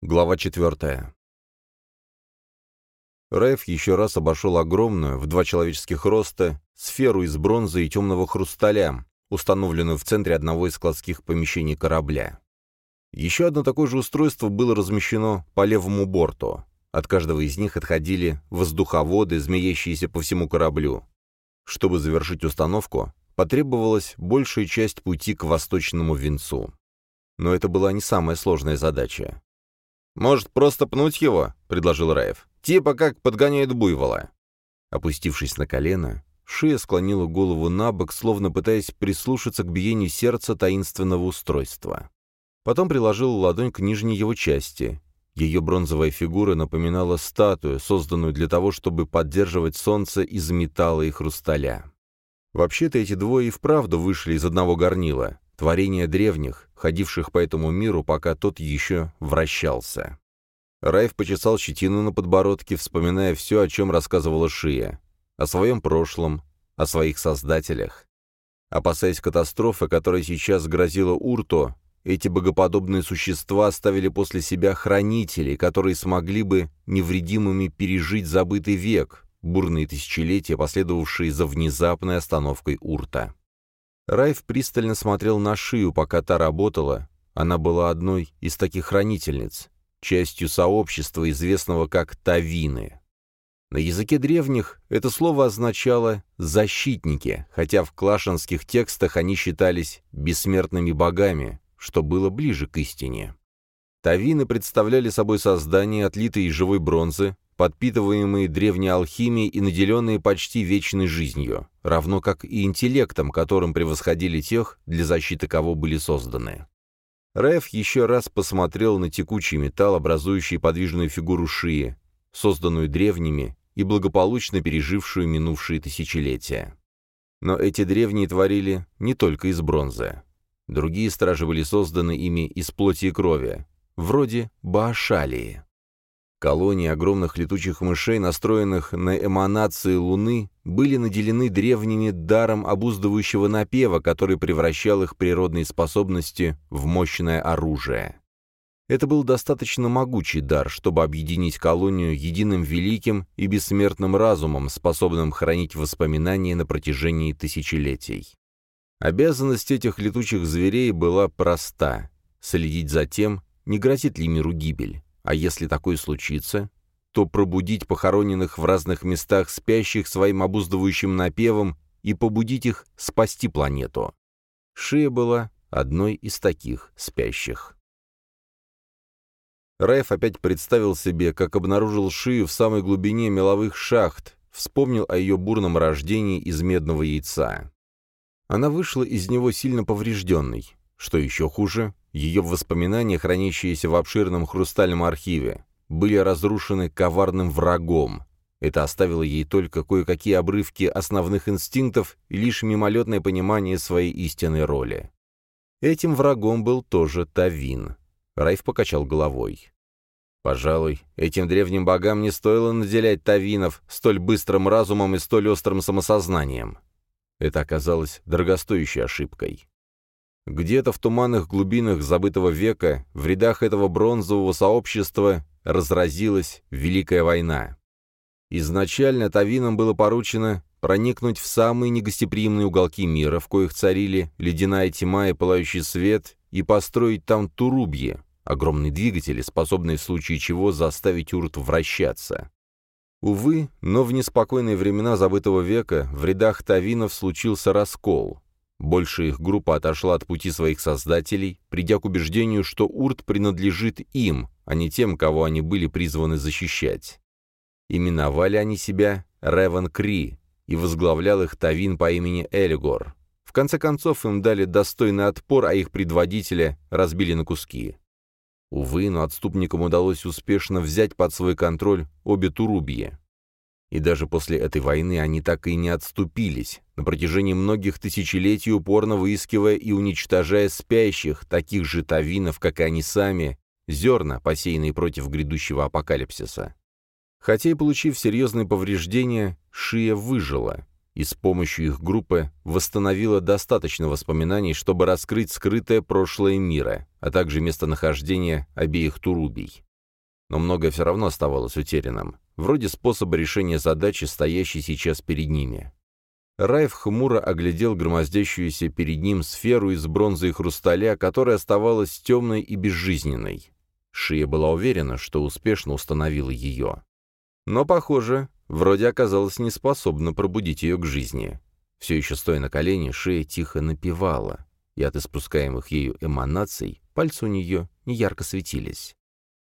Глава 4. Райф еще раз обошел огромную, в 2 человеческих роста, сферу из бронзы и темного хрусталя, установленную в центре одного из складских помещений корабля. Еще одно такое же устройство было размещено по левому борту. От каждого из них отходили воздуховоды, змеящиеся по всему кораблю. Чтобы завершить установку, потребовалась большая часть пути к восточному венцу. Но это была не самая сложная задача. «Может, просто пнуть его?» — предложил Райф. «Типа как подгоняет буйвола». Опустившись на колено, Шия склонила голову на бок, словно пытаясь прислушаться к биению сердца таинственного устройства. Потом приложила ладонь к нижней его части. Ее бронзовая фигура напоминала статую, созданную для того, чтобы поддерживать солнце из металла и хрусталя. Вообще-то эти двое и вправду вышли из одного горнила. Творения древних, ходивших по этому миру, пока тот еще вращался. Райф почесал щетину на подбородке, вспоминая все, о чем рассказывала Шия. О своем прошлом, о своих создателях. Опасаясь катастрофы, которая сейчас грозила Урту, эти богоподобные существа оставили после себя хранителей, которые смогли бы невредимыми пережить забытый век, бурные тысячелетия, последовавшие за внезапной остановкой Урта. Райф пристально смотрел на Шию, пока та работала. Она была одной из таких хранительниц, частью сообщества, известного как Тавины. На языке древних это слово означало «защитники», хотя в клашанских текстах они считались бессмертными богами, что было ближе к истине. Тавины представляли собой создания, отлитые из живой бронзы, подпитываемые древней алхимией и наделенные почти вечной жизнью, равно как и интеллектом, которым превосходили тех, для защиты кого были созданы. Райф еще раз посмотрел на текучий металл, образующий подвижную фигуру Шии, созданную древними и благополучно пережившую минувшие тысячелетия. Но эти древние творили не только из бронзы. Другие стражи были созданы ими из плоти и крови, вроде Баашалии. Колонии огромных летучих мышей, настроенных на эманации Луны, были наделены древними даром обуздывающего напева, который превращал их природные способности в мощное оружие. Это был достаточно могучий дар, чтобы объединить колонию единым великим и бессмертным разумом, способным хранить воспоминания на протяжении тысячелетий. Обязанность этих летучих зверей была проста — следить за тем, не грозит ли миру гибель. А если такое случится, то пробудить похороненных в разных местах спящих своим обуздывающим напевом и побудить их спасти планету. Шия была одной из таких спящих. Райф опять представил себе, как обнаружил Шию в самой глубине меловых шахт, вспомнил о ее бурном рождении из медного яйца. Она вышла из него сильно поврежденной. Что еще хуже, ее воспоминания, хранящиеся в обширном хрустальном архиве, были разрушены коварным врагом. Это оставило ей только кое-какие обрывки основных инстинктов и лишь мимолетное понимание своей истинной роли. Этим врагом был тоже Тавин. Райф покачал головой. Пожалуй, этим древним богам не стоило наделять Тавинов столь быстрым разумом и столь острым самосознанием. Это оказалось дорогостоящей ошибкой. Где-то в туманных глубинах забытого века, в рядах этого бронзового сообщества, разразилась Великая война. Изначально Тавинам было поручено проникнуть в самые негостеприимные уголки мира, в коих царили ледяная тьма и пылающий свет, и построить там турубьи, огромные двигатели, способные в случае чего заставить Урт вращаться. Увы, но в неспокойные времена забытого века в рядах Тавинов случился раскол. Большая их группа отошла от пути своих создателей, придя к убеждению, что Урт принадлежит им, а не тем, кого они были призваны защищать. Именовали они себя Ревен-Кри, и возглавлял их Тавин по имени Элигор. В конце концов им дали достойный отпор, а их предводителя разбили на куски. Увы, но отступникам удалось успешно взять под свой контроль обе турубьи. И даже после этой войны они так и не отступились, на протяжении многих тысячелетий упорно выискивая и уничтожая спящих, таких же тавинов, как и они сами, зерна, посеянные против грядущего апокалипсиса. Хотя и получив серьезные повреждения, Шия выжила, и с помощью их группы восстановила достаточно воспоминаний, чтобы раскрыть скрытое прошлое мира, а также местонахождение обеих турубий. но многое все равно оставалось утерянным, вроде способа решения задачи, стоящей сейчас перед ними. Райф хмуро оглядел громоздящуюся перед ним сферу из бронзы и хрусталя, которая оставалась темной и безжизненной. Шия была уверена, что успешно установила ее. Но, похоже, вроде оказалась не способна пробудить ее к жизни. Все еще стоя на колене, Шия тихо напевала, и от испускаемых ею эманаций пальцы у нее неярко светились.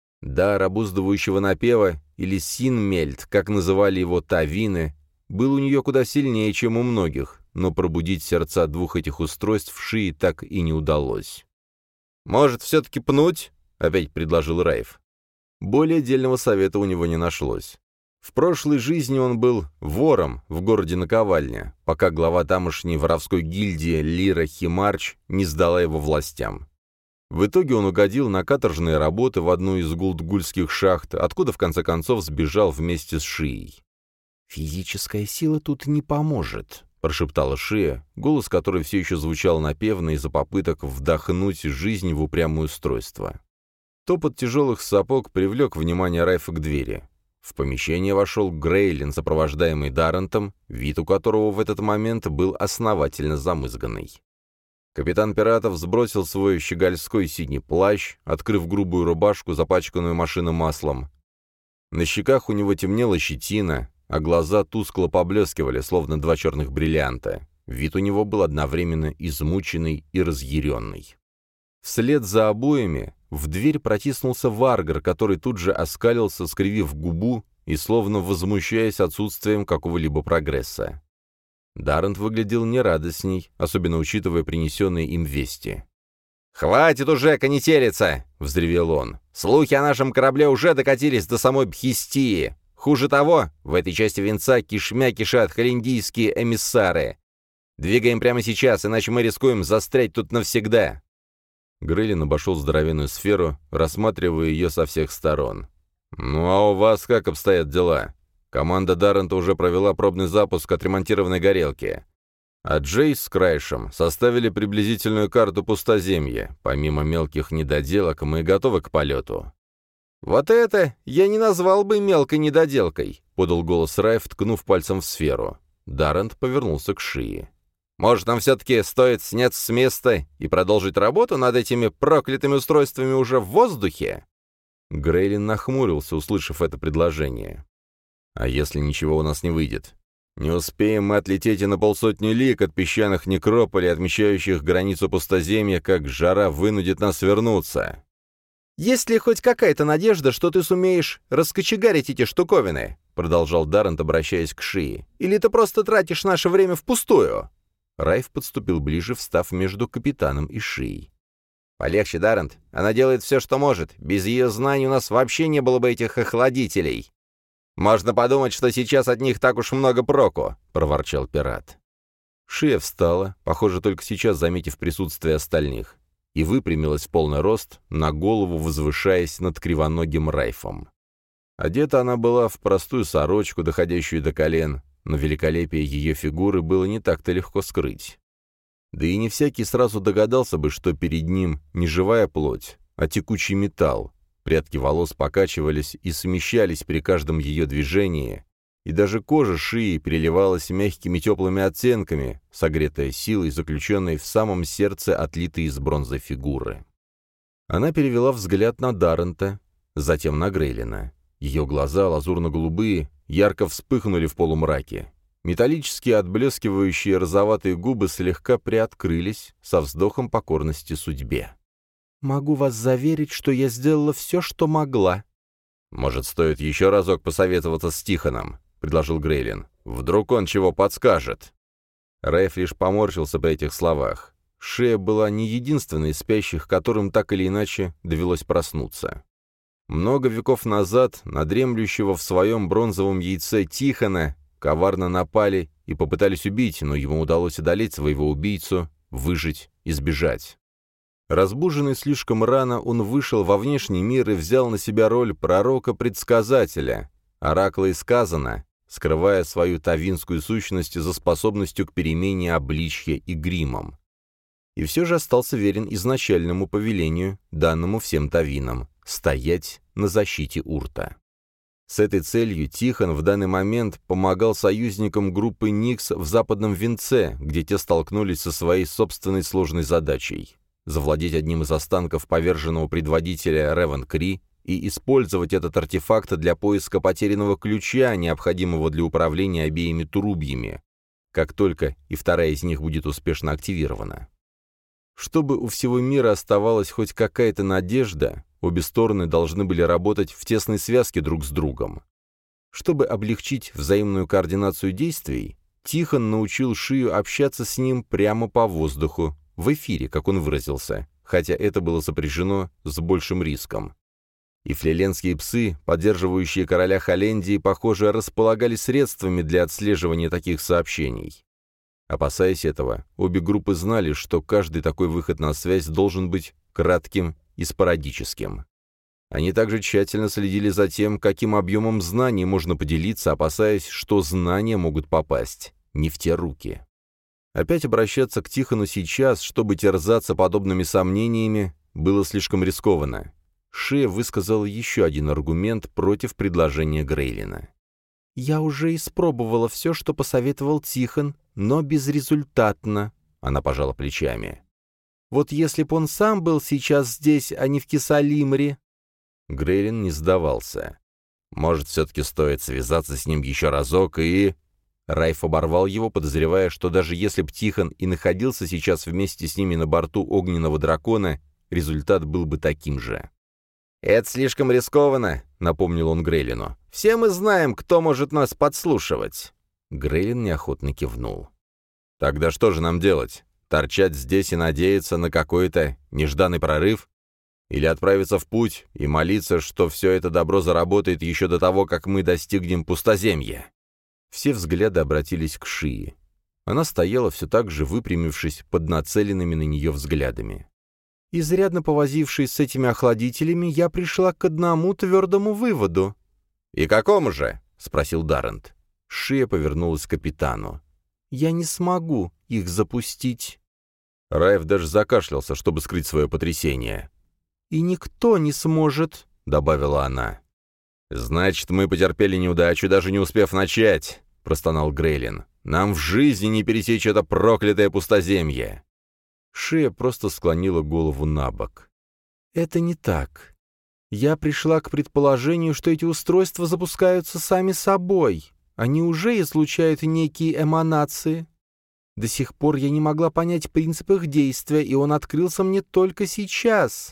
Дар обуздывающего напева, или синмельт, как называли его тавины, был у нее куда сильнее, чем у многих, но пробудить сердца двух этих устройств Шии так и не удалось. «Может, все-таки пнуть?» — опять предложил Райф. Более дельного совета у него не нашлось. В прошлой жизни он был вором в городе Наковальня, пока глава тамошней воровской гильдии Лира Химарч не сдала его властям. В итоге он угодил на каторжные работы в одну из гулдгульских шахт, откуда в конце концов сбежал вместе с Шией. «Физическая сила тут не поможет», — прошептала Шия, голос которой все еще звучал напевно из-за попыток вдохнуть жизнь в упрямое устройство. Топот тяжелых сапог привлек внимание Райфа к двери. В помещение вошел Грейлин, сопровождаемый Даррентом, вид у которого в этот момент был основательно замызганный. Капитан пиратов сбросил свой щегольской синий плащ, открыв грубую рубашку, запачканную машинным маслом. На щеках у него темнела щетина, а глаза тускло поблескивали, словно два черных бриллианта. Вид у него был одновременно измученный и разъяренный. Вслед за обоями в дверь протиснулся Варгар, который тут же оскалился, скривив губу и словно возмущаясь отсутствием какого-либо прогресса. Даррент выглядел нерадостней, особенно учитывая принесенные им вести. «Хватит уже конетелиться!» — взревел он. «Слухи о нашем корабле уже докатились до самой Бхистии. Хуже того, в этой части венца кишмя кишат холиндийские эмиссары. Двигаем прямо сейчас, иначе мы рискуем застрять тут навсегда». Грейлин обошел здоровенную сферу, рассматривая ее со всех сторон. «Ну а у вас как обстоят дела? Команда Даррента уже провела пробный запуск отремонтированной горелки. А Джейс с Крайшем составили приблизительную карту пустоземья. Помимо мелких недоделок, мы готовы к полету». «Вот это я не назвал бы мелкой недоделкой», — подал голос Райф, ткнув пальцем в сферу. Даррент повернулся к Шии. «Может, нам все-таки стоит сняться с места и продолжить работу над этими проклятыми устройствами уже в воздухе?» Грейлин нахмурился, услышав это предложение. «А если ничего у нас не выйдет? Не успеем мы отлететь и на 500 лиг от песчаных некрополей, отмечающих границу пустоземья, как жара вынудит нас вернуться». «Есть ли хоть какая-то надежда, что ты сумеешь раскочегарить эти штуковины?» — продолжал Даррент, обращаясь к Шии. «Или ты просто тратишь наше время впустую?» Райф подступил ближе, встав между капитаном и Шией. «Полегче, Даррент. Она делает все, что может. Без ее знаний у нас вообще не было бы этих охладителей. Можно подумать, что сейчас от них так уж много проку», — проворчал пират. Шия встала, похоже, только сейчас заметив присутствие остальных, и выпрямилась в полный рост, на голову возвышаясь над кривоногим Райфом. Одета она была в простую сорочку, доходящую до колен, но великолепие ее фигуры было не так-то легко скрыть. Да и не всякий сразу догадался бы, что перед ним не живая плоть, а текучий металл. Прядки волос покачивались и смещались при каждом ее движении, и даже кожа Шии переливалась мягкими теплыми оттенками, согретая силой, заключенной в самом сердце отлитой из бронзы фигуры. Она перевела взгляд на Даррента, затем на Грейлина. Ее глаза, лазурно-голубые, ярко вспыхнули в полумраке. Металлические отблескивающие розоватые губы слегка приоткрылись со вздохом покорности судьбе. «Могу вас заверить, что я сделала все, что могла». «Может, стоит еще разок посоветоваться с Тихоном?» — предложил Грейлин. «Вдруг он чего подскажет?» Райф лишь поморщился при этих словах. Шея была не единственной из спящих, которым так или иначе довелось проснуться. Много веков назад на дремлющего в своем бронзовом яйце Тихона коварно напали и попытались убить, но ему удалось одолеть своего убийцу, выжить и сбежать. Разбуженный слишком рано, он вышел во внешний мир и взял на себя роль пророка-предсказателя. Оракла и сказано, скрывая свою тавинскую сущность за способностью к перемене обличья и гримом. И все же остался верен изначальному повелению, данному всем тавинам, стоять на защите Урта. С этой целью Тихон в данный момент помогал союзникам группы Никс в Западном Венце, где те столкнулись со своей собственной сложной задачей — завладеть одним из останков поверженного предводителя Ревен Кри и использовать этот артефакт для поиска потерянного ключа, необходимого для управления обеими трубьями, как только и вторая из них будет успешно активирована. Чтобы у всего мира оставалась хоть какая-то надежда, обе стороны должны были работать в тесной связке друг с другом. Чтобы облегчить взаимную координацию действий, Тихон научил Шию общаться с ним прямо по воздуху, в эфире, как он выразился, хотя это было сопряжено с большим риском. И флеленские псы, поддерживающие короля Холлендии, похоже, располагали средствами для отслеживания таких сообщений. Опасаясь этого, обе группы знали, что каждый такой выход на связь должен быть кратким и спорадическим. Они также тщательно следили за тем, каким объемом знаний можно поделиться, опасаясь, что знания могут попасть не в те руки. Опять обращаться к Тихону сейчас, чтобы терзаться подобными сомнениями, было слишком рискованно. Шия высказала еще один аргумент против предложения Грейлина. «Я уже испробовала все, что посоветовал Тихон, но безрезультатно», — она пожала плечами. «Вот если б он сам был сейчас здесь, а не в Кисалимре...» Грейлин не сдавался. «Может, все-таки стоит связаться с ним еще разок и...» Райф оборвал его, подозревая, что даже если б Тихон и находился сейчас вместе с ними на борту огненного дракона, результат был бы таким же. «Это слишком рискованно», — напомнил он Грейлину. «Все мы знаем, кто может нас подслушивать». Грейлин неохотно кивнул. «Тогда что же нам делать? Торчать здесь и надеяться на какой-то нежданный прорыв? Или отправиться в путь и молиться, что все это добро заработает еще до того, как мы достигнем пустоземья?» Все взгляды обратились к Шии. Она стояла все так же, выпрямившись под нацеленными на нее взглядами. «Изрядно повозившись с этими охладителями, я пришла к одному твердому выводу». «И какому же?» — спросил Даррент. Шия повернулась к капитану. «Я не смогу их запустить». Райф даже закашлялся, чтобы скрыть свое потрясение. «И никто не сможет», — добавила она. «Значит, мы потерпели неудачу, даже не успев начать», — простонал Грейлин. «Нам в жизни не пересечь это проклятое пустоземье». Шия просто склонила голову на бок. «Это не так. Я пришла к предположению, что эти устройства запускаются сами собой. Они уже излучают некие эманации. До сих пор я не могла понять принцип их действия, и он открылся мне только сейчас.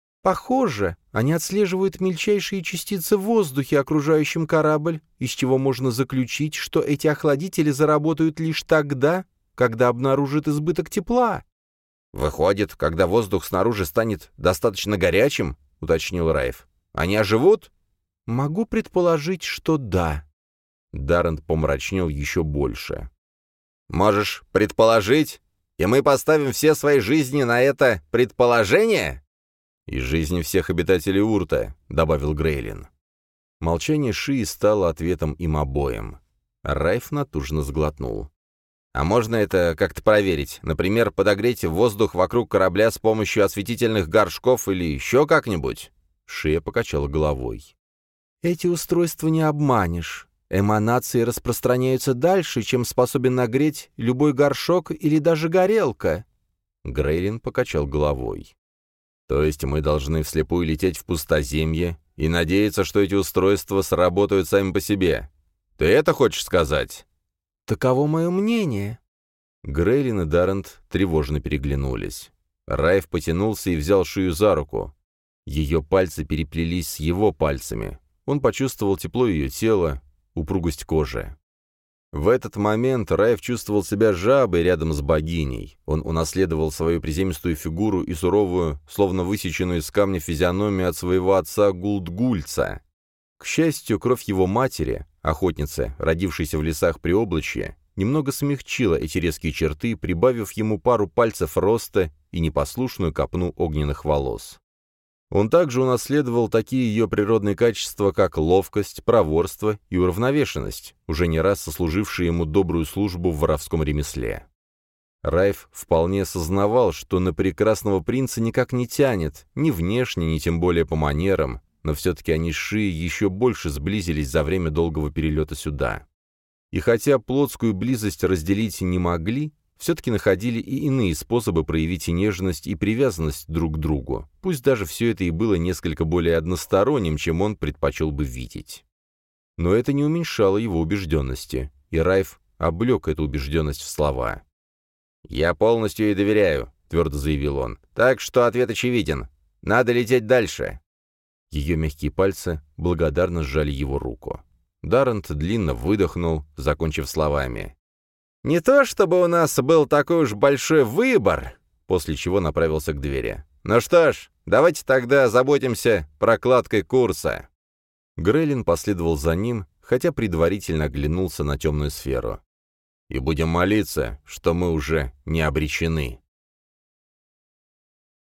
Похоже, они отслеживают мельчайшие частицы в воздухе, окружающем корабль, из чего можно заключить, что эти охладители заработают лишь тогда, когда обнаружат избыток тепла». «Выходит, когда воздух снаружи станет достаточно горячим, — уточнил Райф, — они оживут?» «Могу предположить, что да». Даррент помрачнел еще больше. «Можешь предположить, и мы поставим все свои жизни на это предположение?» «И жизни всех обитателей Урта», — добавил Грейлин. Молчание Шии стало ответом им обоим. Райф натужно сглотнул. «А можно это как-то проверить? Например, подогреть воздух вокруг корабля с помощью осветительных горшков или еще как-нибудь?» Шия покачала головой. «Эти устройства не обманешь. Эманации распространяются дальше, чем способен нагреть любой горшок или даже горелка». Грейлин покачал головой. «То есть мы должны вслепую лететь в пустоземье и надеяться, что эти устройства сработают сами по себе? Ты это хочешь сказать?» «Таково мое мнение». Грейлин и Даррент тревожно переглянулись. Райф потянулся и взял Шию за руку. Ее пальцы переплелись с его пальцами. Он почувствовал тепло ее тела, упругость кожи. В этот момент Райф чувствовал себя жабой рядом с богиней. Он унаследовал свою приземистую фигуру и суровую, словно высеченную из камня физиономию от своего отца Гулдгульца. К счастью, кровь его матери, охотницы, родившейся в лесах Приоблачья, немного смягчила эти резкие черты, прибавив ему пару пальцев роста и непослушную копну огненных волос. Он также унаследовал такие ее природные качества, как ловкость, проворство и уравновешенность, уже не раз сослужившие ему добрую службу в воровском ремесле. Райф вполне осознавал, что на прекрасного принца никак не тянет, ни внешне, ни тем более по манерам, но все-таки они с Шией еще больше сблизились за время долгого перелета сюда. И хотя плотскую близость разделить не могли, все-таки находили и иные способы проявить и нежность, и привязанность друг к другу, пусть даже все это и было несколько более односторонним, чем он предпочел бы видеть. Но это не уменьшало его убежденности, и Райф облег эту убежденность в слова. «Я полностью ей доверяю», — твердо заявил он. «Так что ответ очевиден. Надо лететь дальше». Ее мягкие пальцы благодарно сжали его руку. Даррент длинно выдохнул, закончив словами. «Не то чтобы у нас был такой уж большой выбор», после чего направился к двери. «Ну что ж, давайте тогда заботимся прокладкой курса». Грейлин последовал за ним, хотя предварительно оглянулся на темную сферу. «И будем молиться, что мы уже не обречены».